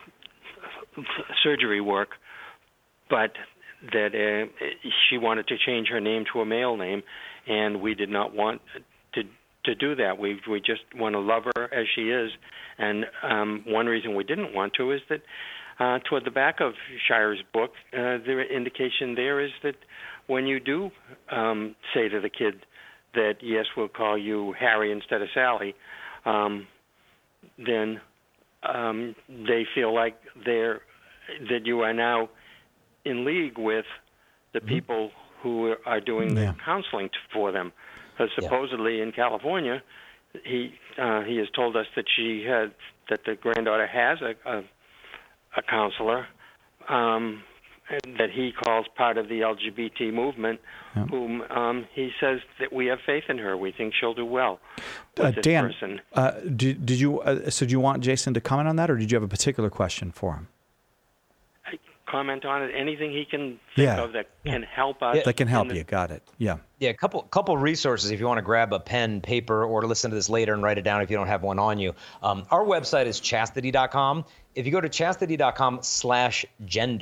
surgery work, but that uh, she wanted to change her name to a male name, and we did not want to to do that. We we just want to love her as she is, and um, one reason we didn't want to is that uh, toward the back of Shire's book, uh, the indication there is that when you do um, say to the kid that, yes, we'll call you Harry instead of Sally, um, then um, they feel like they're that you are now in league with the people who are doing yeah. the counseling for them. Because supposedly yeah. in California, he uh, he has told us that she had that the granddaughter has a a, a counselor um, that he calls part of the L G B T movement. Yeah. Whom um, he says that we have faith in her. We think she'll do well with uh, this Dan, person. Uh, did, did you uh, so do you want Jason to comment on that, or did you have a particular question for him? Comment on it, anything he can think yeah. of that can help us. That can help the, you. Got it. Yeah. Yeah, a couple couple resources if you want to grab a pen, paper, or listen to this later and write it down if you don't have one on you. Um, our website is chastity dot com. If you go to chastity dot com slash gender,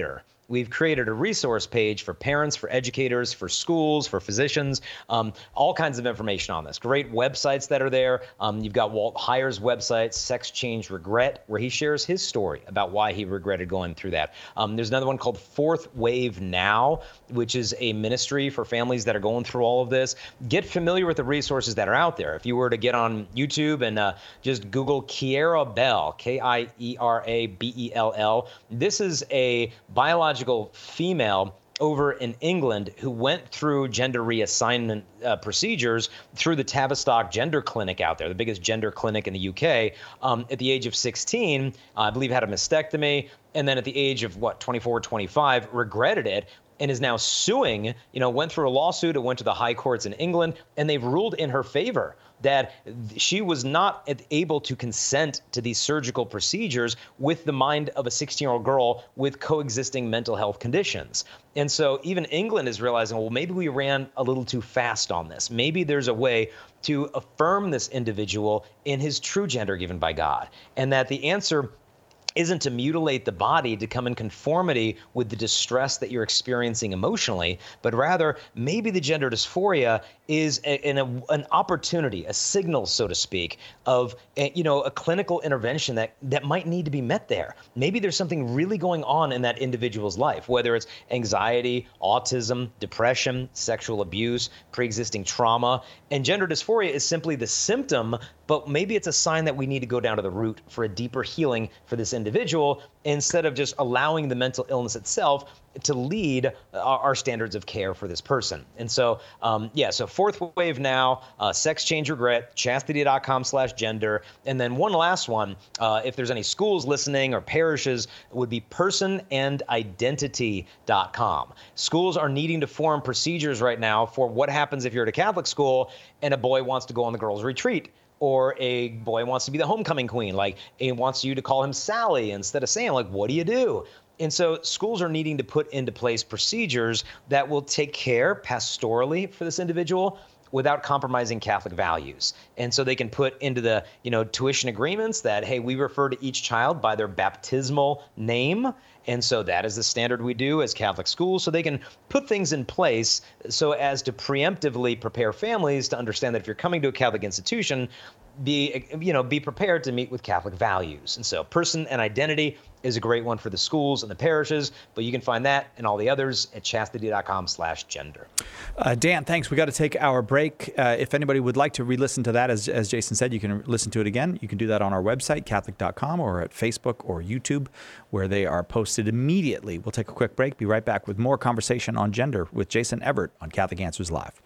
we've created a resource page for parents, for educators, for schools, for physicians, um, all kinds of information on this. Great websites that are there. Um, you've got Walt Heyer's website, Sex Change Regret, where he shares his story about why he regretted going through that. Um, there's another one called Fourth Wave Now, which is a ministry for families that are going through all of this. Get familiar with the resources that are out there. If you were to get on YouTube and uh, just Google Kiera Bell, K I E R A B E L L, this is a biological female over in England who went through gender reassignment uh, procedures through the Tavistock Gender Clinic out there, the biggest gender clinic in the U K. Um, at the age of sixteen, uh, I believe had a mastectomy, and then at the age of, what, twenty-four, twenty-five, regretted it, and is now suing, you know, went through a lawsuit. It went to the high courts in England, and they've ruled in her favor that she was not able to consent to these surgical procedures with the mind of a sixteen-year-old girl with coexisting mental health conditions. And so even England is realizing, well, maybe we ran a little too fast on this. Maybe there's a way to affirm this individual in his true gender given by God, and that the answer isn't to mutilate the body to come in conformity with the distress that you're experiencing emotionally, but rather maybe the gender dysphoria is a, an, a, an opportunity, a signal, so to speak, of a, you know, a clinical intervention that, that might need to be met there. Maybe there's something really going on in that individual's life, whether it's anxiety, autism, depression, sexual abuse, pre-existing trauma, and gender dysphoria is simply the symptom, but maybe it's a sign that we need to go down to the root for a deeper healing for this individual instead of just allowing the mental illness itself to lead our, our standards of care for this person. And so, um, yeah, so Fourth Wave Now, uh, Sex Change Regret, chastity.com slash gender. And then one last one, uh, if there's any schools listening or parishes, it would be person and identity dot com. Schools are needing to form procedures right now for what happens if you're at a Catholic school and a boy wants to go on the girls' retreat, or a boy wants to be the homecoming queen, like he wants you to call him Sally instead of Sam. Like, what do you do? And so schools are needing to put into place procedures that will take care pastorally for this individual without compromising Catholic values. And so they can put into the, you know, tuition agreements that, hey, we refer to each child by their baptismal name. And so that is the standard we do as Catholic schools. So they can put things in place so as to preemptively prepare families to understand that if you're coming to a Catholic institution, be, you know, be prepared to meet with Catholic values. And so person and identity is a great one for the schools and the parishes, but you can find that and all the others at chastity.com slash gender. Uh, Dan, thanks. We got to take our break. Uh, if anybody would like to re-listen to that, as, as Jason said, you can listen to it again. You can do that on our website, Catholic dot com, or at Facebook or YouTube, where they are posted immediately. We'll take a quick break. Be right back with more conversation on gender with Jason Evert on Catholic Answers Live.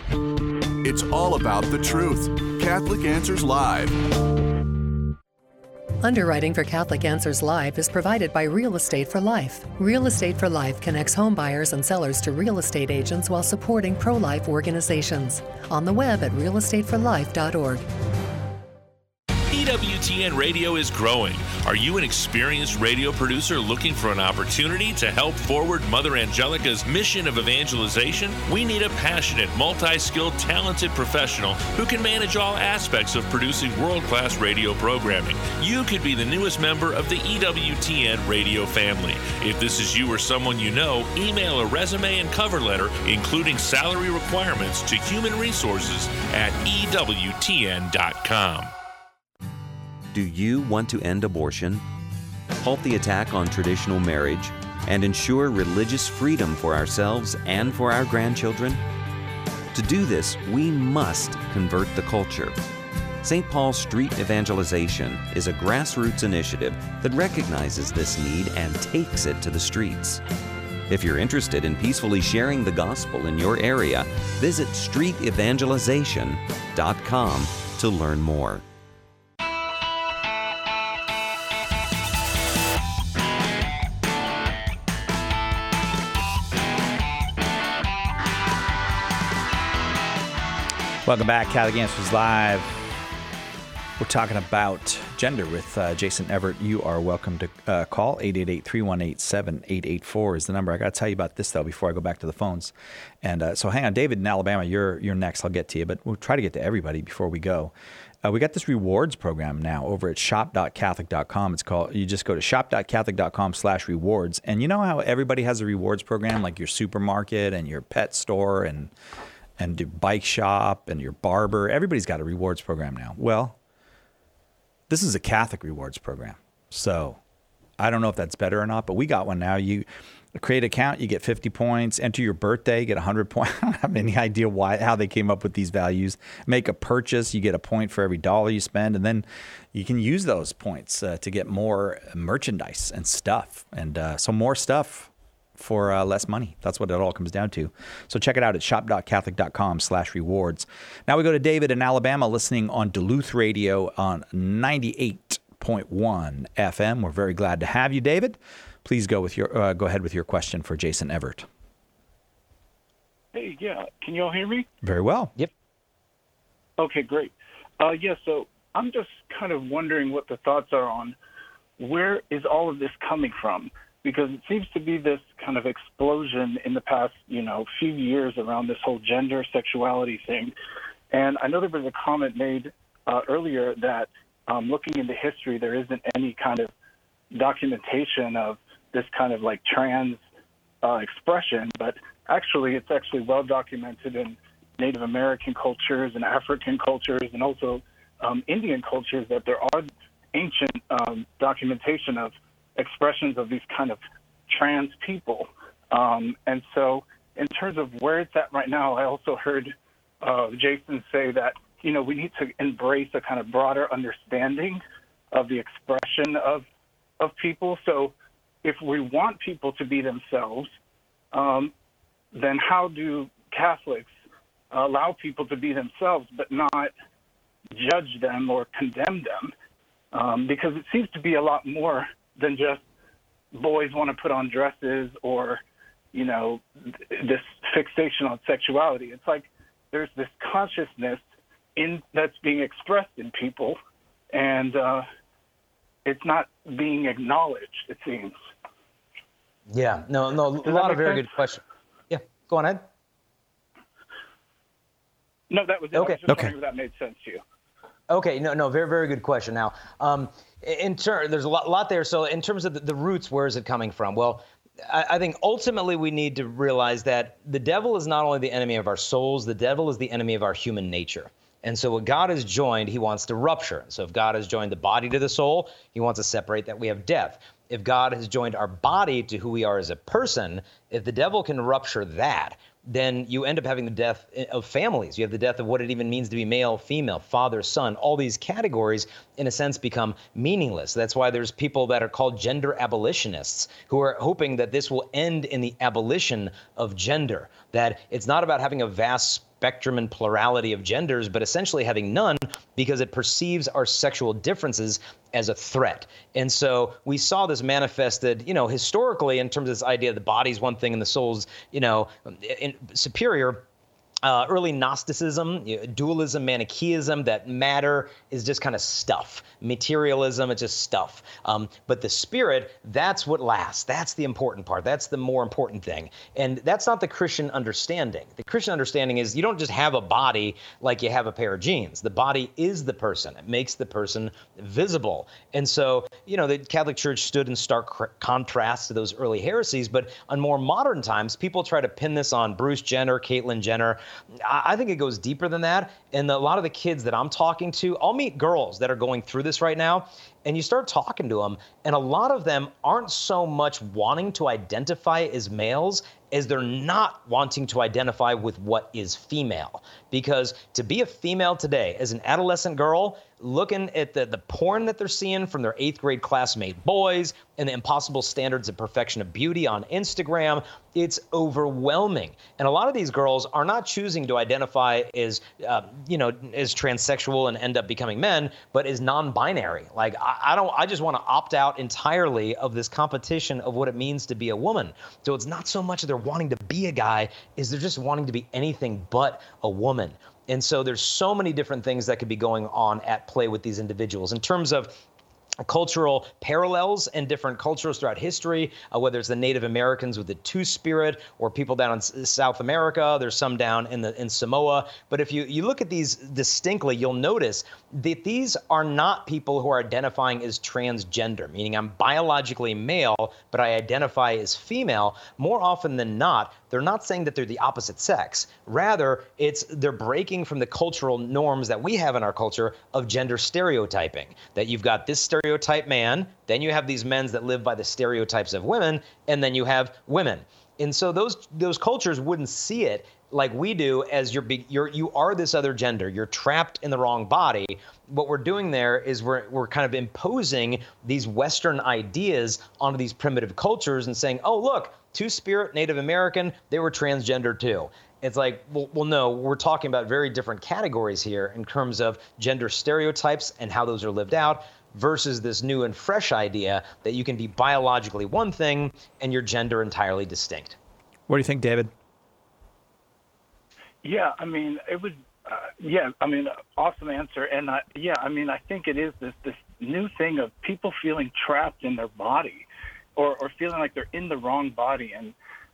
It's all about the truth. Catholic Answers Live. Underwriting for Catholic Answers Live is provided by Real Estate for Life. Real Estate for Life connects home buyers and sellers to real estate agents while supporting pro-life organizations. On the web at real estate for life dot org. E W T N Radio is growing. Are you an experienced radio producer looking for an opportunity to help forward Mother Angelica's mission of evangelization? We need a passionate, multi-skilled, talented professional who can manage all aspects of producing world-class radio programming. You could be the newest member of the E W T N radio family. If this is you or someone you know, email a resume and cover letter, including salary requirements, to human resources at E W T N dot com. Do you want to end abortion, halt the attack on traditional marriage, and ensure religious freedom for ourselves and for our grandchildren? To do this, we must convert the culture. Saint Paul Street Evangelization is a grassroots initiative that recognizes this need and takes it to the streets. If you're interested in peacefully sharing the gospel in your area, visit street evangelization dot com to learn more. Welcome back, Catholic Answers Live. We're talking about gender with uh, Jason Evert. You are welcome to uh, call. eight eight eight, three one eight, seven eight eight four is the number. I got to tell you about this, though, before I go back to the phones. And uh, so hang on, David in Alabama, you're you're next. I'll get to you, but we'll try to get to everybody before we go. Uh, we got this rewards program now over at shop dot catholic dot com. It's called, you just go to shop dot catholic dot com slash rewards. And you know how everybody has a rewards program, like your supermarket and your pet store and and your bike shop and your barber. Everybody's got a rewards program now. Well, this is a Catholic rewards program. So I don't know if that's better or not, but we got one now. You create an account, you get fifty points. Enter your birthday, you get one hundred points. I don't have any idea why, how they came up with these values. Make a purchase, you get a point for every dollar you spend, and then you can use those points uh, to get more merchandise and stuff, and uh, so more stuff for uh, less money. That's what it all comes down to. So check it out at shop dot catholic dot com slash rewards. Now we go to David in Alabama, listening on Duluth Radio on ninety-eight point one F M. We're very glad to have you, David. Please go with your uh, go ahead with your question for Jason Evert. Hey, yeah. Can you all hear me? Very well. Yep. Okay, great. Uh, yeah, so I'm just kind of wondering what the thoughts are on where is all of this coming from? Because it seems to be this kind of explosion in the past, you know, few years around this whole gender sexuality thing. And I know there was a comment made uh, earlier that um, looking into history, there isn't any kind of documentation of this kind of like trans uh, expression, but actually it's actually well documented in Native American cultures and African cultures and also um, Indian cultures that there are ancient um, documentation of expressions of these kind of trans people. Um, and so in terms of where it's at right now, I also heard uh, Jason say that, you know, we need to embrace a kind of broader understanding of the expression of of people. So if we want people to be themselves, um, then how do Catholics allow people to be themselves but not judge them or condemn them? Um, because it seems to be a lot more than just boys want to put on dresses or, you know, this fixation on sexuality. It's like there's this consciousness in that's being expressed in people, and uh, it's not being acknowledged, it seems. Yeah, no, no, a lot of very good questions. Yeah, go on, Ed. No, that was it. Okay. I was just Okay. wondering if that made sense to you. Okay, no, no, very, very good question. Now, um, in turn, there's a lot, lot there. So, in terms of the, the roots, where is it coming from? Well, I, I think ultimately we need to realize that the devil is not only the enemy of our souls; the devil is the enemy of our human nature. And so, what God has joined, He wants to rupture. So, if God has joined the body to the soul, He wants to separate that. We have death. If God has joined our body to who we are as a person, if the devil can rupture that, then you end up having the death of families. You have the death of what it even means to be male, female, father, son. All these categories, in a sense, become meaningless. That's why there's people that are called gender abolitionists who are hoping that this will end in the abolition of gender, that it's not about having a vast spectrum and plurality of genders, but essentially having none because it perceives our sexual differences as a threat. And so we saw this manifested, you know, historically in terms of this idea the body's one thing and the soul's, you know, in, superior. Uh, early Gnosticism, you know, dualism, Manichaeism, that matter is just kind of stuff. Materialism, it's just stuff. Um, but the spirit, that's what lasts. That's the important part. That's the more important thing. And that's not the Christian understanding. The Christian understanding is you don't just have a body like you have a pair of jeans. The body is the person. It makes the person visible. And so, you know, the Catholic Church stood in stark contrast to those early heresies. But on more modern times, people try to pin this on Bruce Jenner, Caitlyn Jenner. I think it goes deeper than that. And a lot of the kids that I'm talking to, I'll meet girls that are going through this right now, and you start talking to them, and a lot of them aren't so much wanting to identify as males as they're not wanting to identify with what is female. Because to be a female today, as an adolescent girl, looking at the, the porn that they're seeing from their eighth grade classmate boys and the impossible standards of perfection of beauty on Instagram, it's overwhelming. And a lot of these girls are not choosing to identify as, uh, you know, as transsexual and end up becoming men, but as non-binary. Like, I, I don't, I just want to opt out entirely of this competition of what it means to be a woman. So it's not so much that they're wanting to be a guy, is they're just wanting to be anything but a woman. And so there's so many different things that could be going on at play with these individuals in terms of cultural parallels and different cultures throughout history, uh, whether it's the Native Americans with the Two-Spirit or people down in S- South America. There's some down in the in Samoa. But if you, you look at these distinctly, you'll notice that these are not people who are identifying as transgender, meaning I'm biologically male, but I identify as female. More often than not, they're not saying that they're the opposite sex. Rather, it's they're breaking from the cultural norms that we have in our culture of gender stereotyping, that you've got this stereotype man, then you have these men that live by the stereotypes of women, and then you have women. And so those those cultures wouldn't see it like we do as you're, you're you are this other gender. You're trapped in the wrong body. What we're doing there is we're we're kind of imposing these Western ideas onto these primitive cultures and saying, oh, look, Two-Spirit, Native American, they were transgender too. It's like, well, well, no, we're talking about very different categories here in terms of gender stereotypes and how those are lived out versus this new and fresh idea that you can be biologically one thing and your gender entirely distinct. What do you think, David? Yeah, I mean, it was, uh, yeah, I mean, awesome answer. And uh, yeah, I mean, I think it is this, this new thing of people feeling trapped in their body or, or feeling like they're in the wrong body. And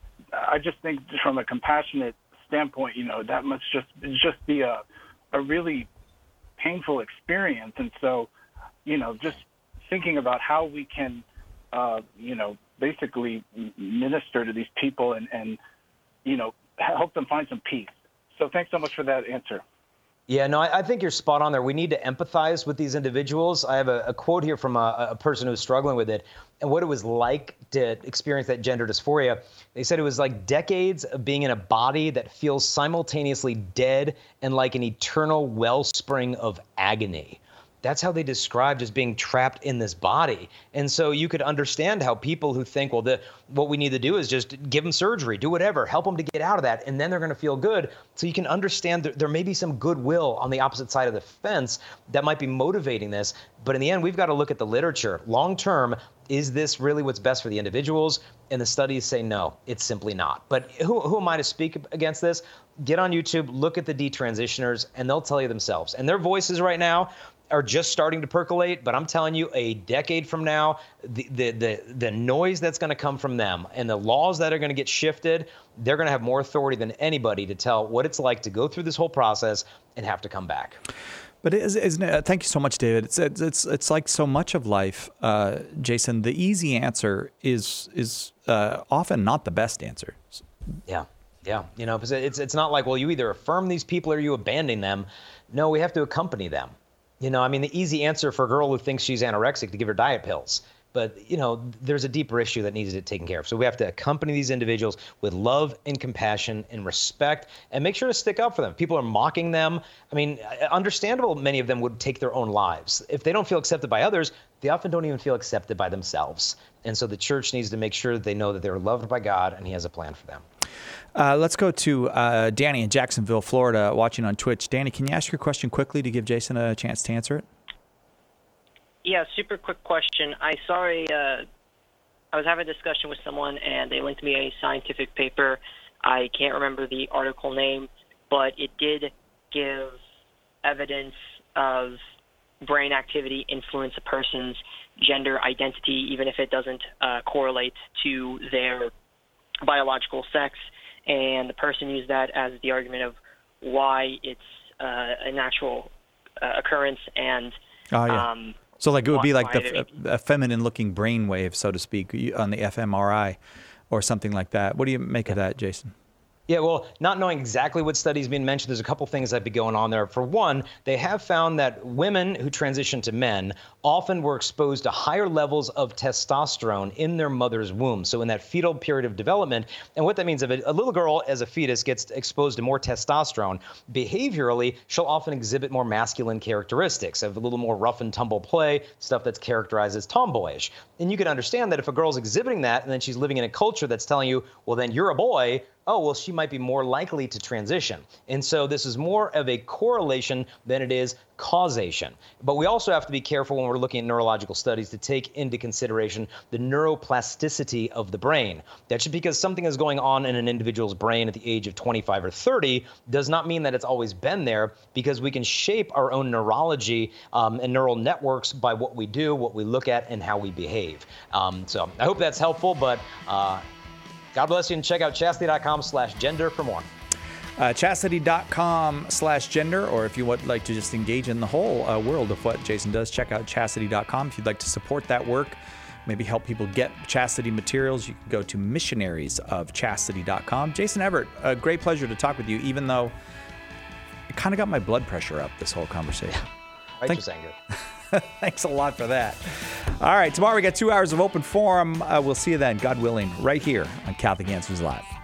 I just think just from a compassionate standpoint, you know, that must just just be a, a really painful experience. And so, you know, just thinking about how we can, uh, you know, basically minister to these people and, and, you know, help them find some peace. So thanks so much for that answer. Yeah, no, I, I think you're spot on there. We need to empathize with these individuals. I have a, a quote here from a, a person who's struggling with it and what it was like to experience that gender dysphoria. They said it was like decades of being in a body that feels simultaneously dead and like an eternal wellspring of agony. That's how they described as being trapped in this body. And so you could understand how people who think, well, the, what we need to do is just give them surgery, do whatever, help them to get out of that, and then they're going to feel good. So you can understand that there may be some goodwill on the opposite side of the fence that might be motivating this. But in the end, we've got to look at the literature. Long term, is this really what's best for the individuals? And the studies say no, it's simply not. But who, who am I to speak against this? Get on YouTube, look at the detransitioners, and they'll tell you themselves. And their voices right now are just starting to percolate, but I'm telling you, a decade from now, the the the, the noise that's going to come from them and the laws that are going to get shifted, they're going to have more authority than anybody to tell what it's like to go through this whole process and have to come back. But isn't it, uh, thank you so much, David. It's it's it's, it's like so much of life, uh, Jason. The easy answer is is uh, often not the best answer. Yeah, yeah. You know, because it's it's not like, well, you either affirm these people or you abandon them. No, we have to accompany them. You know, I mean, the easy answer for a girl who thinks she's anorexic to give her diet pills. But, you know, there's a deeper issue that needs to be taken care of. So we have to accompany these individuals with love and compassion and respect and make sure to stick up for them. People are mocking them. I mean, understandable, many of them would take their own lives. If they don't feel accepted by others, they often don't even feel accepted by themselves. And so the church needs to make sure that they know that they're loved by God and he has a plan for them. Uh, let's go to uh, Danny in Jacksonville, Florida, watching on Twitch. Danny, can you ask your question quickly to give Jason a chance to answer it? Yeah, super quick question. I saw a, uh, I was having a discussion with someone, and they linked me a scientific paper. I can't remember the article name, but it did give evidence of brain activity influence a person's gender identity, even if it doesn't uh, correlate to their biological sex. And the person used that as the argument of why it's uh, a natural uh, occurrence and oh, yeah. um, so like it would be like the it, a feminine-looking brain wave, so to speak, on the f M R I or something like that. What do you make of that, Jason? Yeah, well, not knowing exactly what studies being mentioned, there's a couple things that be going on there. For one, they have found that women who transition to men often were exposed to higher levels of testosterone in their mother's womb. So in that fetal period of development, and what that means, if a little girl as a fetus gets exposed to more testosterone, behaviorally, she'll often exhibit more masculine characteristics of a little more rough and tumble play, stuff that's characterized as tomboyish. And you can understand that if a girl's exhibiting that and then she's living in a culture that's telling you, well, then you're a boy, oh, well, she might be more likely to transition. And so this is more of a correlation than it is causation. But we also have to be careful when we're looking at neurological studies to take into consideration the neuroplasticity of the brain. That just because something is going on in an individual's brain at the age of twenty-five or thirty does not mean that it's always been there, because we can shape our own neurology um, and neural networks by what we do, what we look at, and how we behave. Um, so I hope that's helpful, but uh, God bless you, and check out chastity.com slash gender for more. Uh, chastity.com slash gender, or if you would like to just engage in the whole uh, world of what Jason does, check out chastity dot com. If you'd like to support that work, maybe help people get chastity materials, you can go to missionaries of chastity dot com. Jason Evert, a great pleasure to talk with you, even though it kind of got my blood pressure up, this whole conversation. Righteous anger. Thanks a lot for that. All right, tomorrow we got two hours of open forum. Uh, we'll see you then, God willing, right here on Catholic Answers Live.